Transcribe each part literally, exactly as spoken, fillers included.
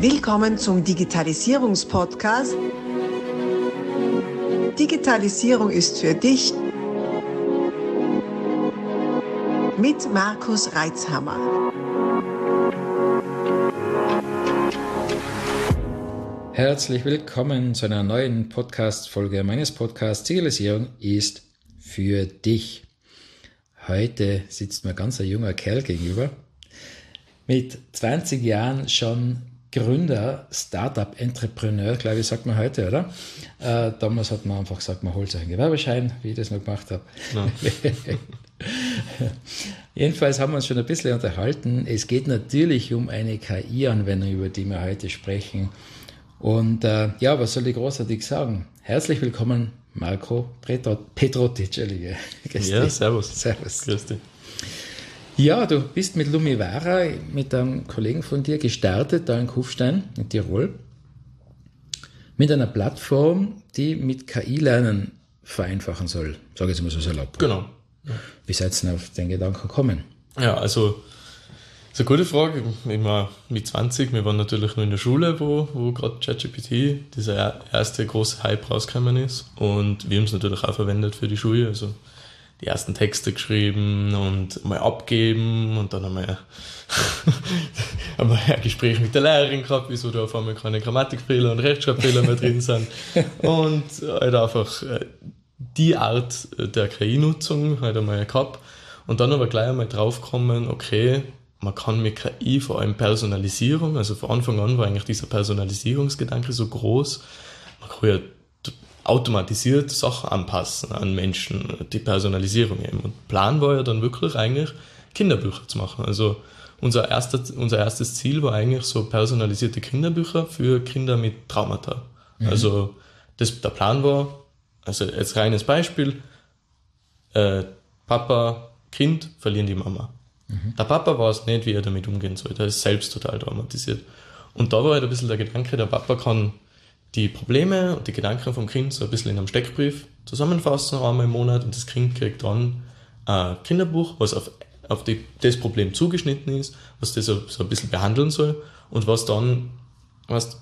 Willkommen zum Digitalisierungspodcast. Digitalisierung ist für dich mit Markus Reitzhammer. Herzlich willkommen zu einer neuen Podcast-Folge meines Podcasts Digitalisierung ist für dich. Heute sitzt mir ganz ein junger Kerl gegenüber, mit zwanzig Jahren schon Gründer, Startup-Entrepreneur, glaube ich, sagt man heute, oder? Äh, damals hat man einfach gesagt, man holt sich einen Gewerbeschein, wie ich das noch gemacht habe. Ja. Jedenfalls haben wir uns schon ein bisschen unterhalten. Es geht natürlich um eine K I-Anwendung, über die wir heute sprechen. Und äh, ja, was soll ich großartig sagen? Herzlich willkommen, Marco Petrotti, Entschuldige. Ja, servus. Servus. Grüß dich. Ja, du bist mit Lumivara, mit einem Kollegen von dir, gestartet, da in Kufstein, in Tirol, mit einer Plattform, die mit K I-Lernen vereinfachen soll. Sag jetzt mal so salopp. Genau. Wie seid ihr denn auf den Gedanken gekommen? Ja, also, das ist eine gute Frage. Ich war mit zwanzig, wir waren natürlich nur in der Schule, wo, wo gerade ChatGPT, dieser erste große Hype rausgekommen ist. Und wir haben es natürlich auch verwendet für die Schule. Also die ersten Texte geschrieben und mal abgeben und dann haben wir, haben wir ein Gespräch mit der Lehrerin gehabt, wieso da auf einmal keine Grammatikfehler und Rechtschreibfehler mehr drin sind. Und halt einfach die Art der K I-Nutzung halt einmal gehabt. Und dann aber gleich einmal draufkommen, okay, man kann mit K I vor allem Personalisierung, also von Anfang an war eigentlich dieser Personalisierungsgedanke so groß, man kann ja automatisiert Sachen anpassen an Menschen, die Personalisierung eben. Und Plan war ja dann wirklich eigentlich Kinderbücher zu machen. Also unser, erster, unser erstes Ziel war eigentlich so personalisierte Kinderbücher für Kinder mit Traumata. Mhm. Also das, der Plan war, also jetzt reines Beispiel, äh, Papa, Kind verlieren die Mama. Mhm. Der Papa weiß nicht, wie er damit umgehen soll. Der ist selbst total traumatisiert. Und da war halt ein bisschen der Gedanke, der Papa kann die Probleme und die Gedanken vom Kind so ein bisschen in einem Steckbrief zusammenfassen, einmal im Monat, und das Kind kriegt dann ein Kinderbuch, was auf, auf die, das Problem zugeschnitten ist, was das so, so ein bisschen behandeln soll und was dann was,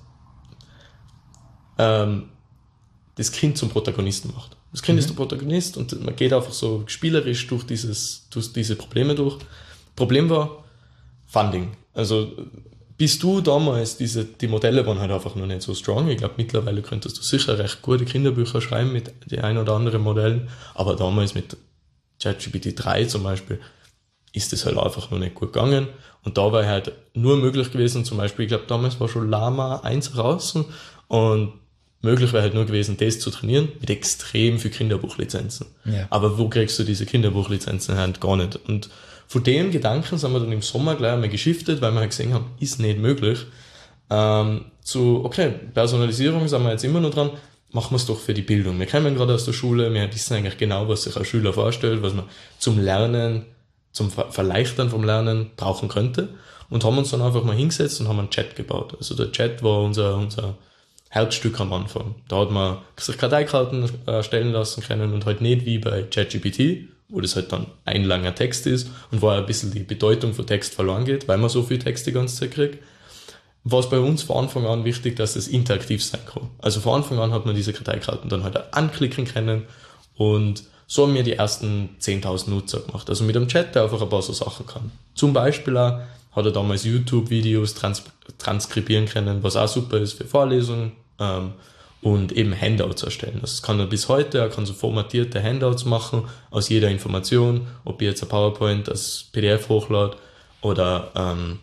ähm, das Kind zum Protagonisten macht. Das Kind mhm. ist der Protagonist und man geht einfach so spielerisch durch, dieses, durch diese Probleme durch. Problem war Funding. Also bis du damals, diese, die Modelle waren halt einfach noch nicht so strong. Ich glaube, mittlerweile könntest du sicher recht gute Kinderbücher schreiben mit den ein oder anderen Modellen, aber damals mit ChatGPT drei zum Beispiel ist das halt einfach noch nicht gut gegangen. Und da war halt nur möglich gewesen, zum Beispiel, ich glaube, damals war schon Llama eins draußen und möglich wäre halt nur gewesen, das zu trainieren mit extrem viel Kinderbuchlizenzen. Ja. Aber wo kriegst du diese Kinderbuchlizenzen halt gar nicht? Und von dem Gedanken sind wir dann im Sommer gleich einmal geschiftet, weil wir halt gesehen haben, ist nicht möglich. Ähm, zu, okay, Personalisierung sind wir jetzt immer noch dran, machen wir es doch für die Bildung. Wir kommen gerade aus der Schule, wir wissen eigentlich genau, was sich ein Schüler vorstellt, was man zum Lernen, zum Ver- Verleichtern vom Lernen brauchen könnte. Und haben uns dann einfach mal hingesetzt und haben einen Chat gebaut. Also der Chat war unser, unser Herzstück am Anfang. Da hat man sich Karteikarten erstellen lassen können und halt nicht wie bei ChatGPT, wo das halt dann ein langer Text ist und wo ein bisschen die Bedeutung von Text verloren geht, weil man so viel Text die ganze Zeit kriegt. War es bei uns von Anfang an wichtig, dass es interaktiv sein kann. Also von Anfang an hat man diese Karteikarten dann halt anklicken können und so haben wir die ersten zehntausend Nutzer gemacht. Also mit einem Chat, der einfach ein paar so Sachen kann. Zum Beispiel auch hat er damals YouTube-Videos trans- transkribieren können, was auch super ist für Vorlesungen, ähm, und eben Handouts erstellen. Das kann er bis heute, er kann so formatierte Handouts machen aus jeder Information, ob ich jetzt ein PowerPoint als P D F hochlade oder ähm,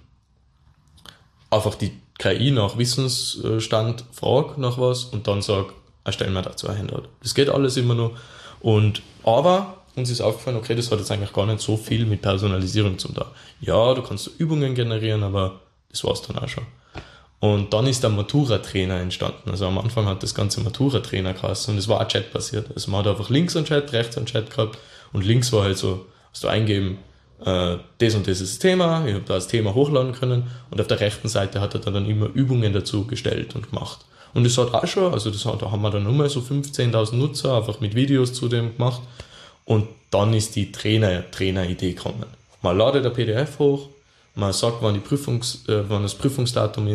einfach die K I nach Wissensstand frage nach was und dann sage, erstellen wir dazu ein Handout. Das geht alles immer noch. Und aber uns ist aufgefallen, okay, das hat jetzt eigentlich gar nicht so viel mit Personalisierung zu tun. Ja, du kannst so Übungen generieren, aber das war's dann auch schon. Und dann ist der Matura-Trainer entstanden. Also am Anfang hat das ganze Matura-Trainer geheißen und es war auch Chat-basiert. Also man hat einfach links einen Chat, rechts einen Chat gehabt und links war halt so, hast du eingeben, äh, das und das ist das Thema, ich habe da das Thema hochladen können und auf der rechten Seite hat er dann immer Übungen dazu gestellt und gemacht. Und das hat auch schon, also das hat, da haben wir dann nochmal so fünfzehntausend Nutzer einfach mit Videos zu dem gemacht und dann ist die Trainer, Trainer-Idee gekommen. Man ladet ein P D F hoch, man sagt, wann, die Prüfungs, äh, wann das Prüfungsdatum ist,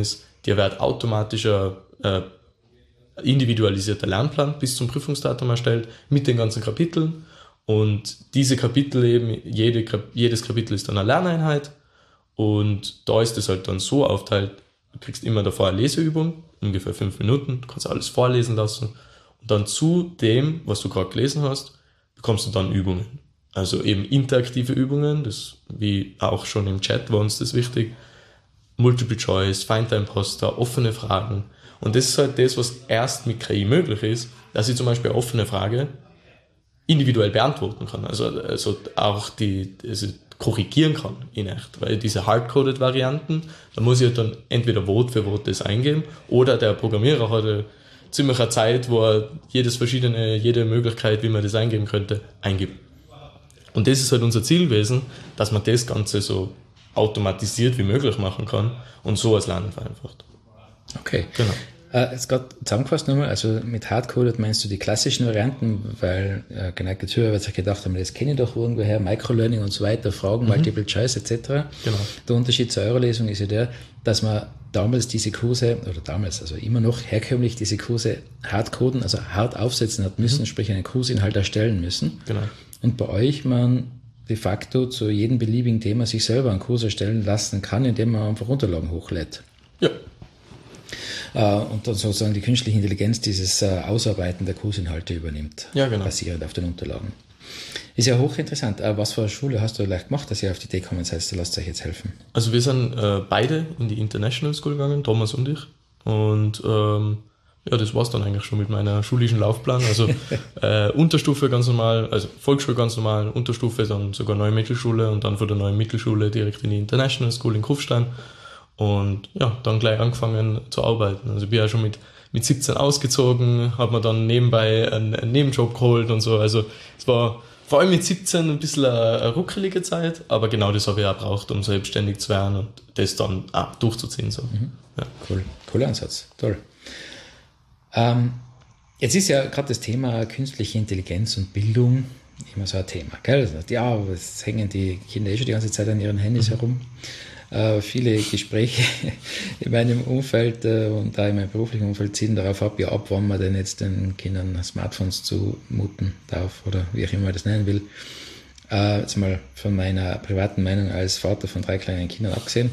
dir wird automatischer äh, individualisierter Lernplan bis zum Prüfungsdatum erstellt mit den ganzen Kapiteln. Und diese Kapitel eben, jede, jedes Kapitel ist dann eine Lerneinheit. Und da ist es halt dann so aufteilt, du kriegst immer davor eine Leseübung, ungefähr fünf Minuten, du kannst alles vorlesen lassen. Und dann zu dem, was du gerade gelesen hast, bekommst du dann Übungen. Also eben interaktive Übungen, das wie auch schon im Chat war uns das wichtig. Multiple Choice, Find the Imposter, offene Fragen. Und das ist halt das, was erst mit K I möglich ist, dass ich zum Beispiel eine offene Frage individuell beantworten kann. Also, also auch die, also korrigieren kann in echt. Weil diese hardcoded Varianten, da muss ich halt dann entweder Wort für Wort das eingeben oder der Programmierer hat eine ziemliche Zeit, wo er jedes verschiedene, jede Möglichkeit, wie man das eingeben könnte, eingibt. Und das ist halt unser Ziel gewesen, dass man das Ganze so automatisiert wie möglich machen kann und so als Lernen vereinfacht. Okay. Genau. Äh, jetzt gerade zusammengefasst nochmal, also mit Hardcoded meinst du die klassischen Varianten, weil äh, geneigte Zuhörer wird sich gedacht haben, das kenne ich doch irgendwoher, Microlearning und so weiter, Fragen, mhm. Multiple Choice et cetera. Genau. Der Unterschied zur Eurolesung ist ja der, dass man damals diese Kurse, oder damals, also immer noch herkömmlich diese Kurse hardcoden, also hart aufsetzen hat müssen, mhm. sprich einen Kursinhalt erstellen müssen. Genau. Und bei euch man de facto zu jedem beliebigen Thema sich selber einen Kurs erstellen lassen kann, indem man einfach Unterlagen hochlädt. Ja. Und dann sozusagen die künstliche Intelligenz dieses Ausarbeiten der Kursinhalte übernimmt, ja, genau. basierend auf den Unterlagen. Ist ja hochinteressant. Was für eine Schule hast du leicht gemacht, dass ihr auf die Idee gekommen seid, du lasst euch jetzt helfen? Also wir sind äh, beide in die International School gegangen, Thomas und ich. Und ähm, ja, das war's dann eigentlich schon mit meiner schulischen Laufplan. Also äh, Unterstufe ganz normal, also Volksschule ganz normal, Unterstufe, dann sogar neue Mittelschule und dann von der neuen Mittelschule direkt in die International School in Kufstein. Und ja, dann gleich angefangen zu arbeiten. Also ich bin ja schon mit, mit siebzehn ausgezogen, habe mir dann nebenbei einen, einen Nebenjob geholt und so. Also es war vor allem mit siebzehn ein bisschen eine, eine ruckelige Zeit, aber genau das habe ich auch gebraucht, um selbstständig zu werden und das dann auch durchzuziehen. So. Mhm. Ja. Cool, cooler Ansatz, toll. Ähm, jetzt ist ja gerade das Thema künstliche Intelligenz und Bildung immer so ein Thema, gell? Ja, es hängen die Kinder eh schon die ganze Zeit an ihren Handys mhm. herum. Äh, viele Gespräche in meinem Umfeld äh, und auch in meinem beruflichen Umfeld ziehen darauf ab, ja, ab wann man denn jetzt den Kindern Smartphones zumuten darf oder wie auch immer man das nennen will. Äh, jetzt mal von meiner privaten Meinung als Vater von drei kleinen Kindern abgesehen.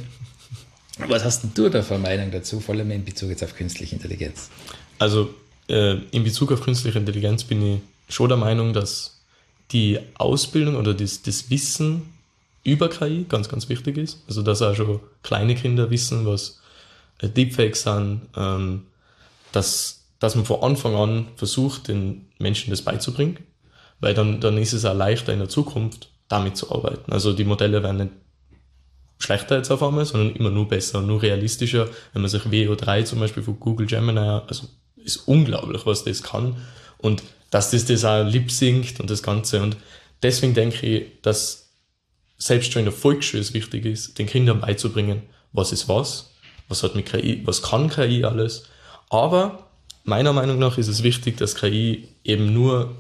Was hast denn du da für eine Meinung dazu, vor allem in Bezug jetzt auf künstliche Intelligenz? Also äh, in Bezug auf künstliche Intelligenz bin ich schon der Meinung, dass die Ausbildung oder das, das Wissen über K I ganz, ganz wichtig ist. Also dass auch schon kleine Kinder wissen, was äh, Deepfakes sind, ähm, dass, dass man von Anfang an versucht, den Menschen das beizubringen, weil dann, dann ist es auch leichter in der Zukunft, damit zu arbeiten. Also die Modelle werden nicht schlechter jetzt auf einmal, sondern immer nur besser und nur realistischer. Wenn man sich V O drei zum Beispiel von Google Gemini, also ist unglaublich, was das kann und dass das das auch lip-synkt und das Ganze. Und deswegen denke ich, dass selbst schon in der Volksschule es wichtig ist, den Kindern beizubringen, was ist was, was hat mit K I, was kann K I alles. Aber meiner Meinung nach ist es wichtig, dass K I eben nur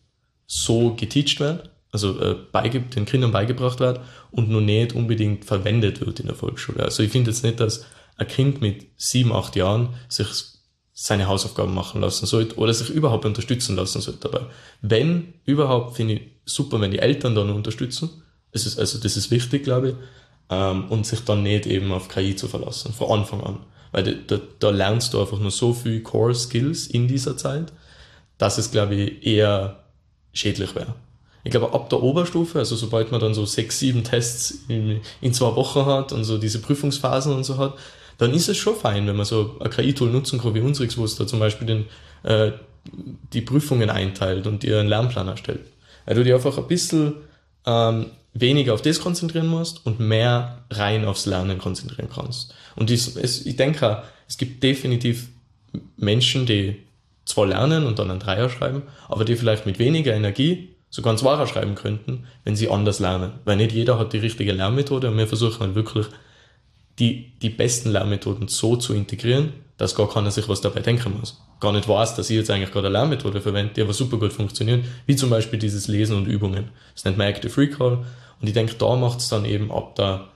so geteacht wird, also äh, beige- den Kindern beigebracht wird und nur nicht unbedingt verwendet wird in der Volksschule. Also ich finde jetzt nicht, dass ein Kind mit sieben, acht Jahren sich seine Hausaufgaben machen lassen sollte oder sich überhaupt unterstützen lassen sollte dabei. Wenn überhaupt, finde ich super, wenn die Eltern dann unterstützen. Das ist, also das ist wichtig, glaube ich, ähm, und sich dann nicht eben auf K I zu verlassen, von Anfang an. Weil da, da lernst du einfach nur so viel Core-Skills in dieser Zeit, dass es, glaube ich, eher schädlich wäre. Ich glaube, ab der Oberstufe, also sobald man dann so sechs, sieben Tests in, in zwei Wochen hat und so diese Prüfungsphasen und so hat, dann ist es schon fein, wenn man so ein K I-Tool nutzen kann wie unseres, wo es da zum Beispiel den, äh, die Prüfungen einteilt und dir einen Lernplan erstellt. Weil du dich einfach ein bisschen ähm, weniger auf das konzentrieren musst und mehr rein aufs Lernen konzentrieren kannst. Und dies, es, ich denke auch, es gibt definitiv Menschen, die zwar lernen und dann einen Dreier schreiben, aber die vielleicht mit weniger Energie sogar einen Zweier schreiben könnten, wenn sie anders lernen. Weil nicht jeder hat die richtige Lernmethode und wir versuchen halt wirklich die, die besten Lernmethoden so zu integrieren, dass gar keiner sich was dabei denken muss. Gar nicht weiß, dass ich jetzt eigentlich gerade eine Lernmethode verwende, die aber super gut funktioniert, wie zum Beispiel dieses Lesen und Übungen. Das nennt man Active Recall und ich denke, da macht es dann eben ab der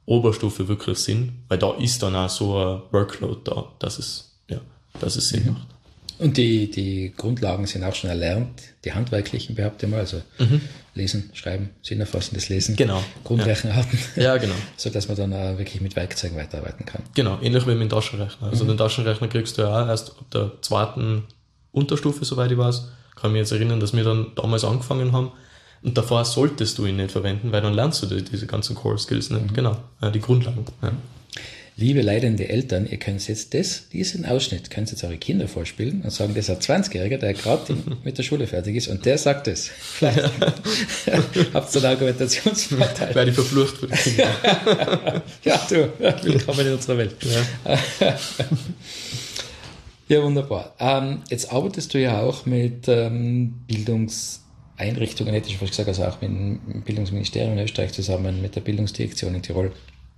Oberstufe wirklich Sinn, weil da ist dann auch so ein Workload da, dass es, ja, dass es Sinn mhm. macht. Und die, die Grundlagen sind auch schon erlernt, die handwerklichen, behaupte ich mal, also mhm. Lesen, Schreiben, sinnerfassendes Lesen, genau. Grundrechenarten, ja, genau. sodass man dann auch wirklich mit Werkzeugen weiterarbeiten kann. Genau, ähnlich wie mit dem Taschenrechner. Also mhm. den Taschenrechner kriegst du ja auch erst ab der zweiten Unterstufe, soweit ich weiß. Ich kann mich jetzt erinnern, dass wir dann damals angefangen haben und davor solltest du ihn nicht verwenden, weil dann lernst du die, diese ganzen Core-Skills nicht. Mhm. Genau, ja, die Grundlagen. Ja. Liebe leidende Eltern, ihr könnt jetzt das, diesen Ausschnitt, könnt jetzt eure Kinder vorspielen und sagen, das ist ein zwanzigjähriger, der gerade mit der Schule fertig ist und der sagt es. Vielleicht habt ihr einen Argumentationsvorteil. Werde ich verflucht für die Kinder. Ja, du, willkommen in unserer Welt. Ja, ja wunderbar. Ähm, jetzt arbeitest du ja auch mit ähm, Bildungseinrichtungen, hätte ich fast gesagt, also auch mit dem Bildungsministerium in Österreich zusammen, mit der Bildungsdirektion in Tirol.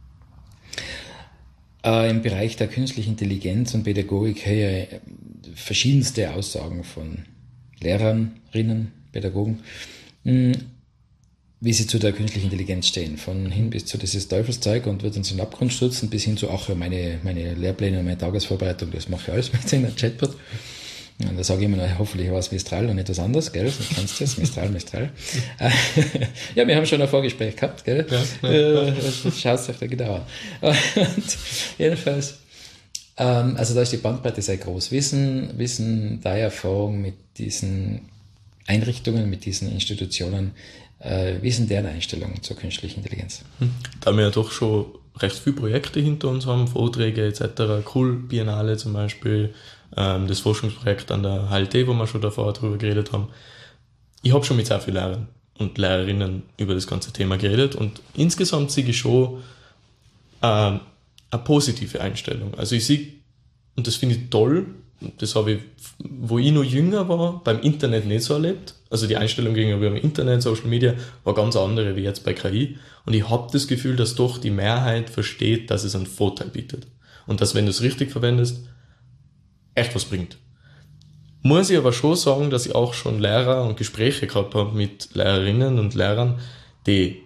Äh, Im Bereich der künstlichen Intelligenz und Pädagogik her verschiedenste Aussagen von Lehrerinnen, Pädagogen, mh, wie sie zu der künstlichen Intelligenz stehen. Von hin bis zu dieses Teufelszeug und wird uns in den Abgrund stürzen, bis hin zu, ach ja, meine, meine Lehrpläne und meine Tagesvorbereitung, das mache ich alles mit in der Chatbot. Und da sage ich immer, hoffentlich war es Mistral und etwas anderes, gell? Du kennst das, Mistral, Mistral. Ja, wir haben schon ein Vorgespräch gehabt, gell? Ja, ja. Äh, Schaut es euch da genau an. Und jedenfalls, ähm, also da ist die Bandbreite sehr groß. Wissen, Wissen, deine Erfahrung mit diesen Einrichtungen, mit diesen Institutionen, äh, wie sind deren Einstellungen zur künstlichen Intelligenz? Da wir ja doch schon recht viele Projekte hinter uns haben, Vorträge et cetera, Cool-Biennale zum Beispiel, das Forschungsprojekt an der H L T, wo wir schon davor drüber geredet haben. Ich habe schon mit sehr vielen Lehrern und Lehrerinnen über das ganze Thema geredet und insgesamt sehe ich schon äh, eine positive Einstellung. Also ich sehe, und das finde ich toll, das habe ich, wo ich noch jünger war, beim Internet nicht so erlebt. Also die Einstellung gegenüber dem Internet, Social Media, war ganz andere wie jetzt bei K I. Und ich habe das Gefühl, dass doch die Mehrheit versteht, dass es einen Vorteil bietet. Und dass, wenn du es richtig verwendest, echt was bringt. Muss ich aber schon sagen, dass ich auch schon Lehrer und Gespräche gehabt habe mit Lehrerinnen und Lehrern, die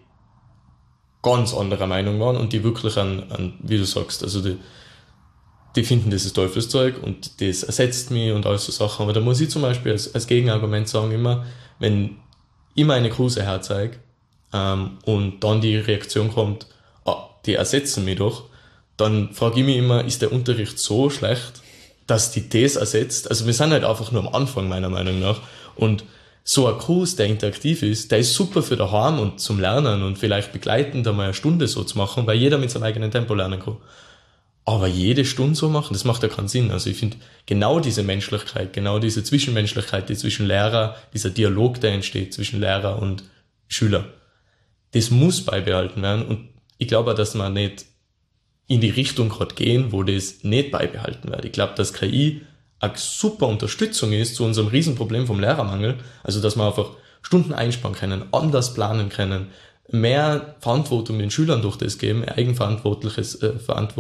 ganz anderer Meinung waren und die wirklich an, an wie du sagst, also die, die finden, das ist Teufelszeug und das ersetzt mich und all so Sachen. Aber da muss ich zum Beispiel als, als Gegenargument sagen immer, wenn ich meine Kurse herzeige ähm, und dann die Reaktion kommt, ah, die ersetzen mich doch, dann frage ich mich immer, ist der Unterricht so schlecht, dass die das ersetzt? Also wir sind halt einfach nur am Anfang, meiner Meinung nach. Und so ein Kurs, der interaktiv ist, der ist super für daheim und zum Lernen und vielleicht begleitend einmal eine Stunde so zu machen, weil jeder mit seinem eigenen Tempo lernen kann. Aber jede Stunde so machen, das macht ja keinen Sinn. Also ich finde, genau diese Menschlichkeit, genau diese Zwischenmenschlichkeit, die zwischen Lehrer, dieser Dialog, der entsteht zwischen Lehrer und Schüler, das muss beibehalten werden. Und ich glaube auch, dass man nicht in die Richtung gerade gehen, wo das nicht beibehalten wird. Ich glaube, dass K I eine super Unterstützung ist zu unserem Riesenproblem vom Lehrermangel. Also, dass wir einfach Stunden einsparen können, anders planen können, mehr Verantwortung den Schülern durch das geben, eigenverantwortliches, äh,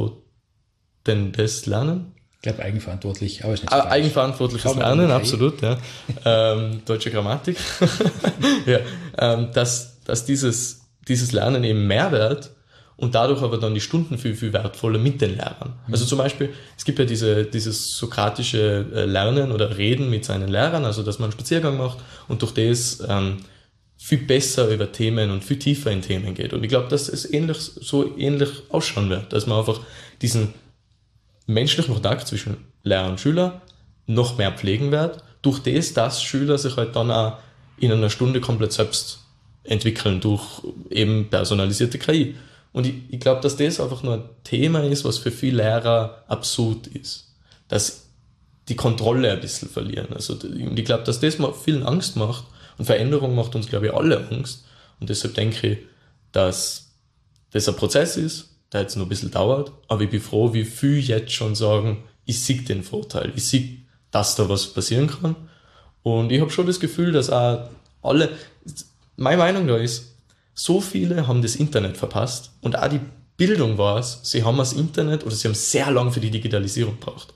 verantwortendes Lernen. Ich glaube, eigenverantwortlich, aber ist nicht so falsch. Eigenverantwortliches Lernen, absolut, ja. ähm, deutsche Grammatik. ja, ähm, dass, dass dieses, dieses Lernen eben Mehrwert und dadurch aber dann die Stunden viel, viel wertvoller mit den Lehrern. Mhm. Also zum Beispiel, es gibt ja diese, dieses sokratische Lernen oder Reden mit seinen Lehrern, also dass man einen Spaziergang macht und durch das ähm, viel besser über Themen und viel tiefer in Themen geht. Und ich glaube, dass es ähnlich, so ähnlich ausschauen wird, dass man einfach diesen menschlichen Kontakt zwischen Lehrer und Schüler noch mehr pflegen wird, durch das, dass Schüler sich halt dann auch in einer Stunde komplett selbst entwickeln, durch eben personalisierte K I. Und ich, ich glaube, dass das einfach nur ein Thema ist, was für viele Lehrer absurd ist. Dass die Kontrolle ein bisschen verlieren. Also, und ich glaube, dass das vielen Angst macht und Veränderung macht uns, glaube ich, alle Angst. Und deshalb denke ich, dass das ein Prozess ist, der jetzt noch ein bisschen dauert. Aber ich bin froh, wie viel jetzt schon sagen, ich sehe den Vorteil. Ich sehe, dass da was passieren kann. Und ich habe schon das Gefühl, dass auch alle, meine Meinung da ist, so viele haben das Internet verpasst und auch die Bildung war es, sie haben das Internet oder sie haben sehr lange für die Digitalisierung gebraucht.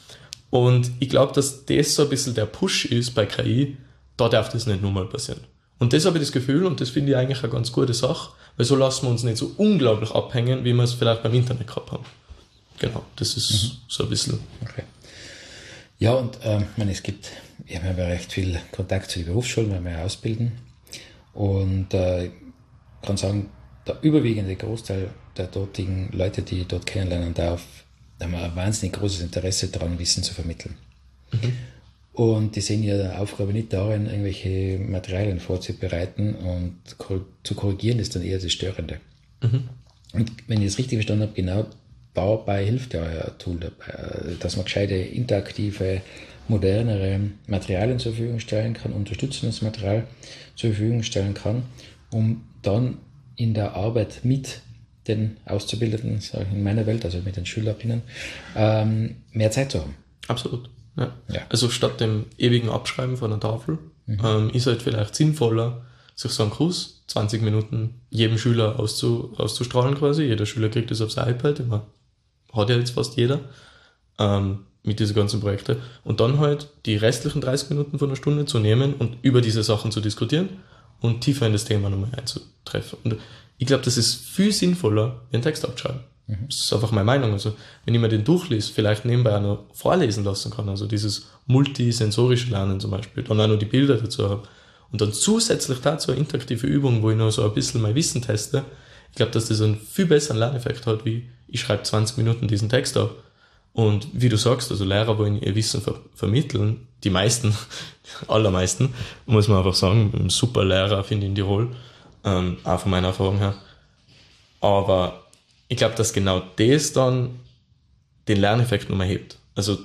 Und ich glaube, dass das so ein bisschen der Push ist bei K I, da darf das nicht nochmal passieren. Und das habe ich das Gefühl, und das finde ich eigentlich eine ganz gute Sache, weil so lassen wir uns nicht so unglaublich abhängen, wie wir es vielleicht beim Internet gehabt haben. Genau, das ist mhm. so ein bisschen. Okay. Ja, und ähm, ich meine, es gibt, wir haben ja recht viel Kontakt zu den Berufsschulen, weil wir ja ausbilden. Und äh, ich kann sagen, der überwiegende Großteil der dortigen Leute, die ich dort kennenlernen darf, haben ein wahnsinnig großes Interesse daran, Wissen zu vermitteln. Mhm. Und die sehen ihre Aufgabe nicht darin, irgendwelche Materialien vorzubereiten, und zu korrigieren ist dann eher das Störende. Mhm. Und wenn ich das richtig verstanden habe, genau dabei hilft ja euer Tool dabei, dass man gescheite, interaktive, modernere Materialien zur Verfügung stellen kann, unterstützendes Material zur Verfügung stellen kann, um dann in der Arbeit mit den Auszubildenden, sage ich in meiner Welt, also mit den Schülerinnen, ähm, mehr Zeit zu haben. Absolut. Ja. Ja. Also statt dem ewigen Abschreiben von der Tafel mhm. ähm, ist halt vielleicht sinnvoller, sich so einen Kurs zwanzig Minuten jedem Schüler auszu, auszustrahlen quasi. Jeder Schüler kriegt das aufs iPad, immer hat ja jetzt fast jeder, ähm, mit diesen ganzen Projekten. Und dann halt die restlichen dreißig Minuten von einer Stunde zu nehmen und über diese Sachen zu diskutieren und tiefer in das Thema nochmal einzutreffen. Und ich glaube, das ist viel sinnvoller, wie einen Text abschreiben. Mhm. Das ist einfach meine Meinung. Also, wenn ich mir den durchlese, vielleicht nebenbei auch noch vorlesen lassen kann, also dieses multisensorische Lernen zum Beispiel, dann auch noch die Bilder dazu habe und dann zusätzlich dazu eine interaktive Übung, wo ich noch so ein bisschen mein Wissen teste, ich glaube, dass das einen viel besseren Lerneffekt hat, wie ich schreibe zwanzig Minuten diesen Text ab. Und wie du sagst, also Lehrer wollen ihr Wissen ver- vermitteln, die meisten, allermeisten, muss man einfach sagen, super Lehrer finde ich in Tirol, ähm, auch von meiner Erfahrung her. Aber ich glaube, dass genau das dann den Lerneffekt nochmal hebt. Also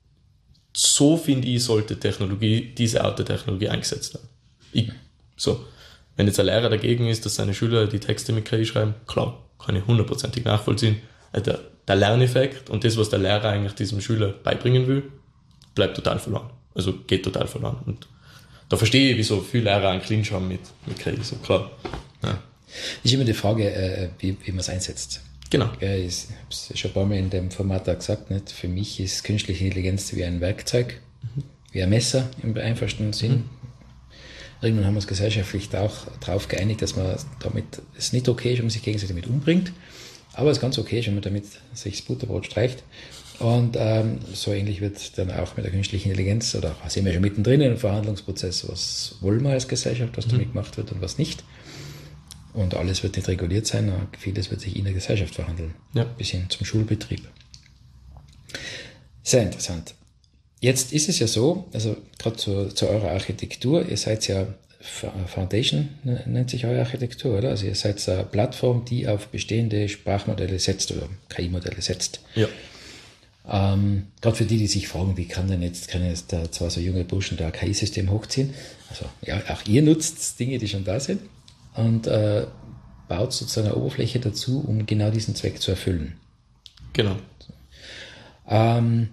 so finde ich, sollte Technologie, diese Art der Technologie eingesetzt werden. Ich, so. Wenn jetzt ein Lehrer dagegen ist, dass seine Schüler die Texte mit K I schreiben, klar, kann ich hundertprozentig nachvollziehen. Der, der Lerneffekt und das, was der Lehrer eigentlich diesem Schüler beibringen will, bleibt total verloren. Also geht total verloren. Und da verstehe ich, wieso viele Lehrer einen Clinch haben mit, mit K I, so klar. Ja. Ist immer die Frage, äh, wie, wie man es einsetzt. Genau. Ja, ich habe es schon ein paar Mal in dem Format auch gesagt, nicht? Für mich ist künstliche Intelligenz wie ein Werkzeug, mhm. wie ein Messer im einfachsten Sinn. Mhm. Irgendwann haben wir uns gesellschaftlich auch darauf geeinigt, dass man damit es nicht okay ist, wenn man sich gegenseitig damit umbringt, aber es ganz okay ist, wenn man damit sich das Butterbrot streicht. Und ähm, so ähnlich wird dann auch mit der künstlichen Intelligenz, oder sind wir schon mittendrin in einem Verhandlungsprozess, was wollen wir als Gesellschaft, was mhm. damit gemacht wird und was nicht. Und alles wird nicht reguliert sein, vieles wird sich in der Gesellschaft verhandeln, ja. Bis hin zum Schulbetrieb. Sehr interessant. Jetzt ist es ja so, also gerade zu, zu eurer Architektur, ihr seid ja, Foundation nennt sich eure Architektur, oder? Also ihr seid eine Plattform, die auf bestehende Sprachmodelle setzt oder K I-Modelle setzt. Ja. Ähm, gerade für die, die sich fragen, wie kann denn jetzt, können jetzt da zwar so junge Burschen da ein K I-System hochziehen? Also ja, auch ihr nutzt Dinge, die schon da sind und äh, baut sozusagen eine Oberfläche dazu, um genau diesen Zweck zu erfüllen. Genau. Ähm,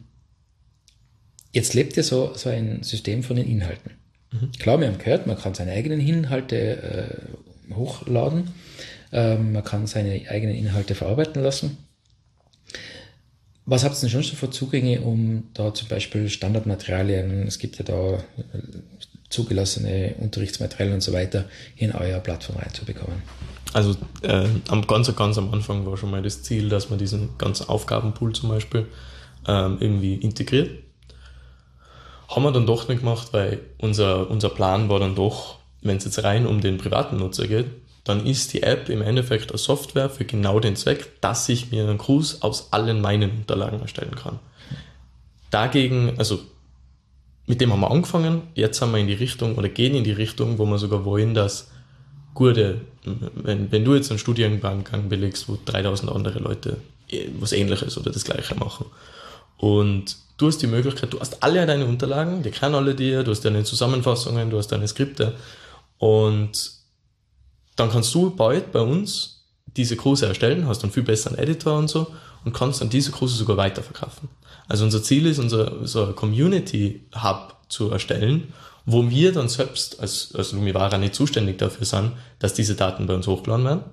Jetzt lebt ja so, so ein System von den Inhalten. Mhm. Klar, wir haben gehört, man kann seine eigenen Inhalte äh, hochladen, ähm, man kann seine eigenen Inhalte verarbeiten lassen. Was habt ihr denn schon für Zugänge, um da zum Beispiel Standardmaterialien, es gibt ja da äh, zugelassene Unterrichtsmaterialien und so weiter, in eure Plattform reinzubekommen? Also äh, am ganz, ganz am Anfang war schon mal das Ziel, dass man diesen ganzen Aufgabenpool zum Beispiel ähm, irgendwie integriert. Haben wir dann doch nicht gemacht, weil unser, unser Plan war dann doch, wenn es jetzt rein um den privaten Nutzer geht, dann ist die App im Endeffekt eine Software für genau den Zweck, dass ich mir einen Gruß aus allen meinen Unterlagen erstellen kann. Dagegen, also mit dem haben wir angefangen, jetzt haben wir in die Richtung oder gehen in die Richtung, wo wir sogar wollen, dass gute, wenn, wenn du jetzt einen Studiengang belegst, wo dreitausend andere Leute was Ähnliches oder das Gleiche machen und du hast die Möglichkeit, du hast alle deine Unterlagen, die kennen alle dir, du hast deine Zusammenfassungen, du hast deine Skripte und dann kannst du bald bei uns diese Kurse erstellen, hast einen viel besseren Editor und so und kannst dann diese Kurse sogar weiterverkaufen. Also unser Ziel ist, unser so ein Community-Hub zu erstellen, wo wir dann selbst als, als Lumivara nicht zuständig dafür sind, dass diese Daten bei uns hochgeladen werden.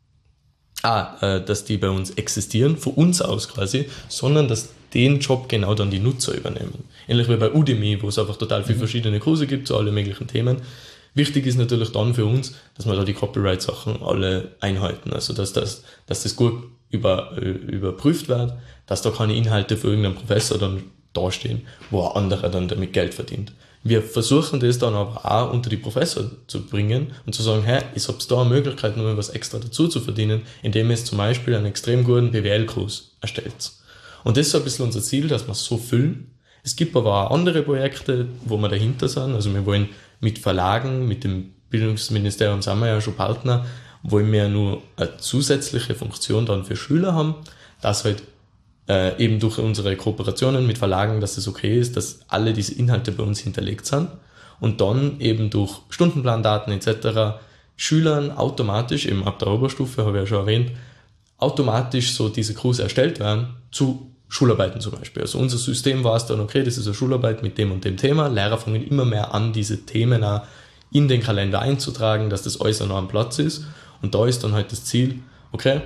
Ah, äh, dass die bei uns existieren, von uns aus quasi, sondern dass den Job genau dann die Nutzer übernehmen. Ähnlich wie bei Udemy, wo es einfach total viele verschiedene Kurse gibt zu allen möglichen Themen. Wichtig ist natürlich dann für uns, dass wir da die Copyright-Sachen alle einhalten, also dass das, dass das gut über, überprüft wird, dass da keine Inhalte für irgendeinen Professor dann dastehen, wo ein anderer dann damit Geld verdient. Wir versuchen das dann aber auch unter die Professor zu bringen und zu sagen, hey, ich habe da eine Möglichkeit, nur was extra dazu zu verdienen, indem ihr zum Beispiel einen extrem guten B W L-Kurs erstellt. Und das ist so ein bisschen unser Ziel, dass wir es so füllen. Es gibt aber auch andere Projekte, wo wir dahinter sind. Also wir wollen mit Verlagen, mit dem Bildungsministerium sind wir ja schon Partner, wollen wir nur eine zusätzliche Funktion dann für Schüler haben, dass halt äh, eben durch unsere Kooperationen mit Verlagen, dass es okay ist, dass alle diese Inhalte bei uns hinterlegt sind und dann eben durch Stundenplandaten et cetera Schülern automatisch, eben ab der Oberstufe, habe ich ja schon erwähnt, automatisch so diese Kurse erstellt werden zu Schularbeiten zum Beispiel. Also unser System war es dann, okay, das ist eine Schularbeit mit dem und dem Thema. Lehrer fangen immer mehr an, diese Themen auch in den Kalender einzutragen, dass das alles noch am Platz ist. Und da ist dann halt das Ziel, okay,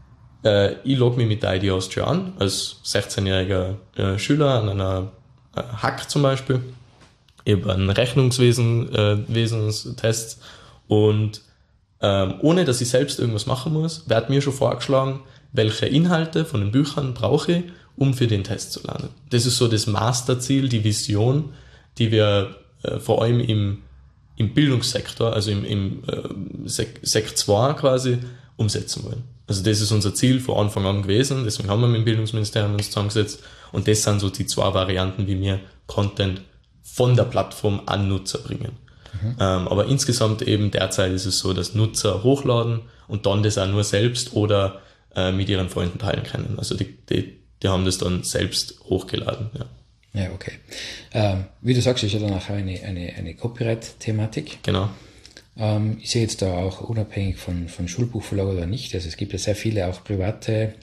äh, ich logge mich mit der I D Austria an, als sechzehnjähriger äh, Schüler an einer äh, Hack zum Beispiel, eben einen Rechnungswesen, äh, Wesenstest und ähm, ohne, dass ich selbst irgendwas machen muss, wird mir schon vorgeschlagen, welche Inhalte von den Büchern brauche ich, um für den Test zu lernen. Das ist so das Masterziel, die Vision, die wir äh, vor allem im, im Bildungssektor, also im, im äh, Sek- Sekt zwei quasi, umsetzen wollen. Also das ist unser Ziel von Anfang an gewesen, deswegen haben wir mit dem Bildungsministerium uns zusammengesetzt und das sind so die zwei Varianten, wie wir Content von der Plattform an Nutzer bringen. Mhm. Ähm, aber insgesamt eben derzeit ist es so, dass Nutzer hochladen und dann das auch nur selbst oder äh, mit ihren Freunden teilen können. Also die, die, die haben das dann selbst hochgeladen. Ja, ja okay. Ähm, wie du sagst, ist ja dann auch eine, eine, eine Copyright-Thematik. Genau. Ähm, ich sehe jetzt da auch unabhängig von, von Schulbuchverlag oder nicht, also es gibt ja sehr viele auch private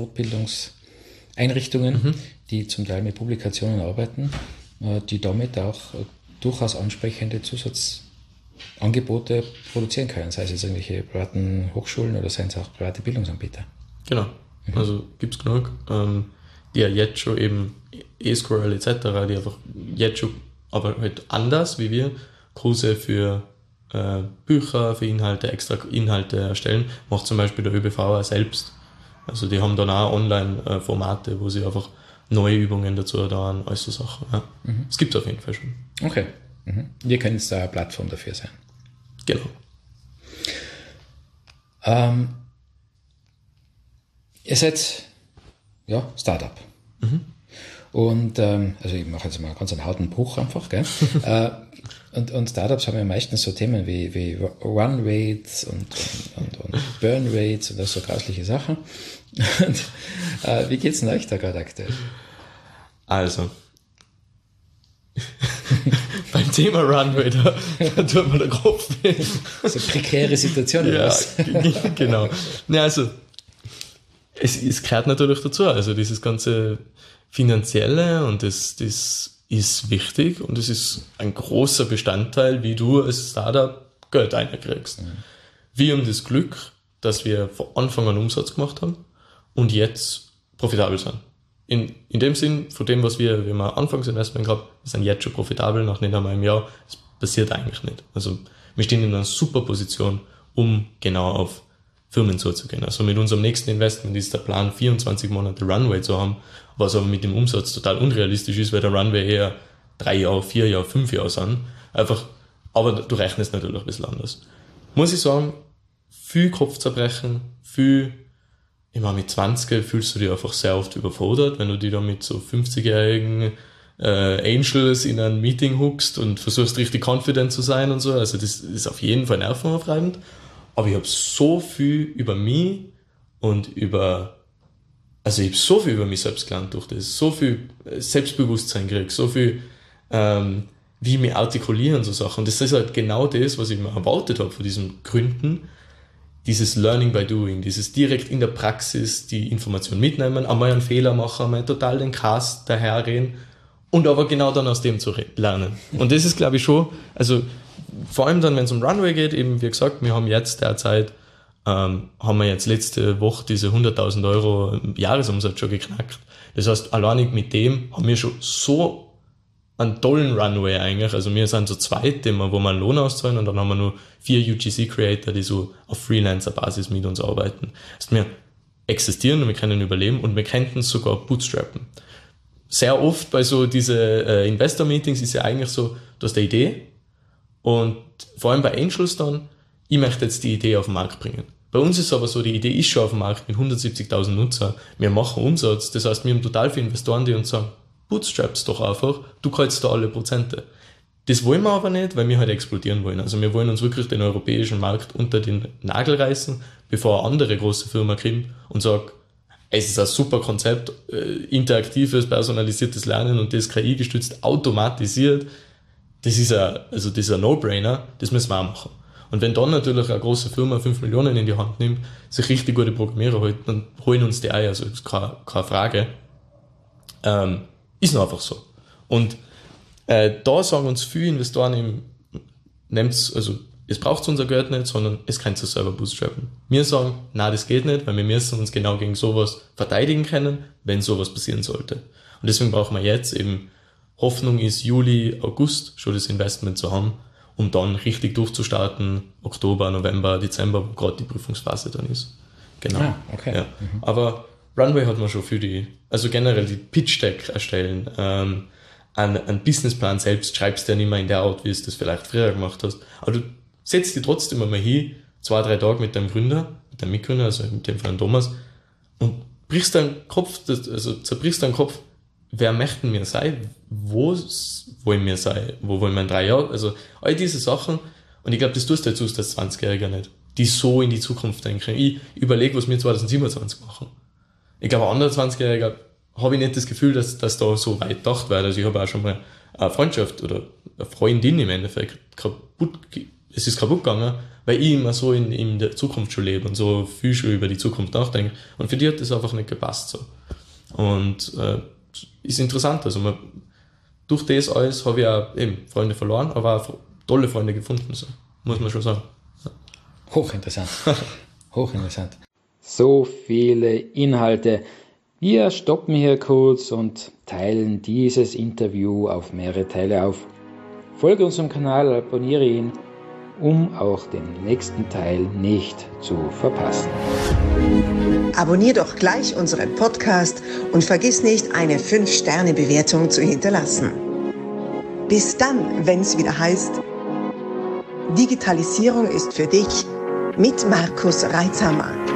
Fortbildungseinrichtungen, mhm. die zum Teil mit Publikationen arbeiten, äh, die damit auch äh, durchaus ansprechende Zusatzangebote produzieren können, sei es jetzt irgendwelche privaten Hochschulen oder seien es auch private Bildungsanbieter. Genau, mhm. also gibt es genug, ähm, die ja jetzt schon eben eSquirrel et cetera, die einfach jetzt schon, aber halt anders wie wir, Kurse für äh, Bücher, für Inhalte, extra Inhalte erstellen, macht zum Beispiel der Ö B V auch selbst. Also die haben dann auch Online-Formate, äh, wo sie einfach neue Übungen dazu da alles so Sachen. Ja. Mhm. Es gibt es auf jeden Fall schon. Okay. Mhm. Wir können jetzt da eine Plattform dafür sein. Genau. Ähm, ihr seid ja Startup. Mhm. Und ähm, also ich mache jetzt mal ganz einen harten Bruch einfach, gell? äh, und, und Startups haben ja meistens so Themen wie, wie Run Rates und, und, und Burn Rates und das so grausliche Sachen. Und, äh, wie geht's denn euch da gerade aktuell? Also, beim Thema Runway, da, da tut mir der Kopf weh. So prekäre Situation, oder ja, was? Genau. Ja, also, es, es gehört natürlich dazu, also dieses ganze Finanzielle und das, das ist wichtig und es ist ein großer Bestandteil, wie du als Startup Geld einkriegst. Mhm. Wir haben das Glück, dass wir von Anfang an Umsatz gemacht haben und jetzt profitabel sind. In, in dem Sinn, von dem, was wir, wir haben ein Anfangsinvestment gehabt, wir sind jetzt schon profitabel nach nicht einmal einem Jahr. Das passiert eigentlich nicht. Also wir stehen in einer super Position, um genau auf Firmen zuzugehen. Also mit unserem nächsten Investment ist der Plan, vierundzwanzig Monate Runway zu haben, was aber mit dem Umsatz total unrealistisch ist, weil der Runway eher drei Jahre, vier Jahre, fünf Jahre sind. Einfach, aber du rechnest natürlich ein bisschen anders. Muss ich sagen, viel Kopfzerbrechen, viel, ich meine, mit zwanzig fühlst du dich einfach sehr oft überfordert, wenn du dich da mit so fünfzigjährigen äh, Angels in ein Meeting huckst und versuchst richtig confident zu sein und so. Also das ist auf jeden Fall nervenaufreibend. Aber ich habe so viel über mich und über, also ich habe so viel über mich selbst gelernt durch das, so viel Selbstbewusstsein gekriegt, so viel, ähm, wie ich mich artikuliere und so Sachen. Und das ist halt genau das, was ich mir erwartet habe von diesen Gründen. Dieses Learning by Doing, dieses direkt in der Praxis die Information mitnehmen, einmal einen Fehler machen, einmal total den Cast daherreden und aber genau dann aus dem zu lernen. Und das ist, glaube ich, schon, also vor allem dann, wenn es um Runway geht, eben wie gesagt, wir haben jetzt derzeit, ähm, haben wir jetzt letzte Woche diese hunderttausend Euro Jahresumsatz schon geknackt. Das heißt, alleinig mit dem haben wir schon so einen tollen Runway eigentlich. Also wir sind so zweit, wo wir einen Lohn auszahlen und dann haben wir nur vier U G C-Creator, die so auf Freelancer-Basis mit uns arbeiten. Also wir existieren und wir können überleben und wir könnten es sogar bootstrappen. Sehr oft bei so diese äh, Investor-Meetings ist ja eigentlich so, du hast eine Idee und vor allem bei Angels dann, ich möchte jetzt die Idee auf den Markt bringen. Bei uns ist es aber so, die Idee ist schon auf dem Markt mit hundertsiebzigtausend Nutzer. Wir machen Umsatz, das heißt, wir haben total viele Investoren, die uns sagen, bootstraps doch einfach, du kriegst da alle Prozente. Das wollen wir aber nicht, weil wir halt explodieren wollen. Also wir wollen uns wirklich den europäischen Markt unter den Nagel reißen, bevor eine andere große Firma kommt und sagt, es ist ein super Konzept, äh, interaktives, personalisiertes Lernen und das K I-gestützt automatisiert. Das ist ein, also das ist ein No-Brainer, das müssen wir auch machen. Und wenn dann natürlich eine große Firma fünf Millionen in die Hand nimmt, sich richtig gute Programmierer holt, dann holen uns die Eier, also das ist keine, keine Frage. Ähm, ist noch einfach so. Und äh, da sagen uns viele Investoren eben, nehmt's, also es braucht unser Geld nicht, sondern es kann es selber bootstrappen. Wir sagen, nein, das geht nicht, weil wir müssen uns genau gegen sowas verteidigen können, wenn sowas passieren sollte. Und deswegen brauchen wir jetzt eben, Hoffnung ist Juli, August schon das Investment zu haben, um dann richtig durchzustarten, Oktober, November, Dezember, wo gerade die Prüfungsphase dann ist. Genau. Ah, okay. Ja. Mhm. Aber Runway hat man schon für die, also generell die Pitch-Deck erstellen, ähm, einen, einen Businessplan selbst schreibst du ja nicht mehr in der Art, wie du das vielleicht früher gemacht hast. Aber du setzt dich trotzdem einmal hin, zwei, drei Tage mit deinem Gründer, mit deinem Mitgründer, also mit dem von Thomas, und brichst deinen Kopf, also zerbrichst deinen Kopf, wer möchten wir sein, wo wollen wir sein, wo wollen wir in drei Jahren, also all diese Sachen, und ich glaube, das tust du jetzt als zwanzigjähriger nicht, die so in die Zukunft denken. Ich überlege, was wir zwanzig siebenundzwanzig machen. Ich glaube, ein anderer zwanzigjähriger habe ich nicht das Gefühl, dass, dass da so weit gedacht wird. Also ich habe auch schon mal eine Freundschaft oder eine Freundin im Endeffekt kaputt, es ist kaputt gegangen, weil ich immer so in, in der Zukunft schon lebe und so viel schon über die Zukunft nachdenke. Und für die hat das einfach nicht gepasst. So. Und äh, ist interessant. Also man, durch das alles habe ich auch eben Freunde verloren, aber auch tolle Freunde gefunden, so, muss man schon sagen. Ja. Hochinteressant. Hochinteressant. So viele Inhalte. Wir stoppen hier kurz und teilen dieses Interview auf mehrere Teile auf. Folge unserem Kanal, abonniere ihn, um auch den nächsten Teil nicht zu verpassen. Abonnier doch gleich unseren Podcast und vergiss nicht, eine fünf Sterne Bewertung zu hinterlassen. Bis dann, wenn es wieder heißt, Digitalisierung ist für dich mit Markus Reitzhammer.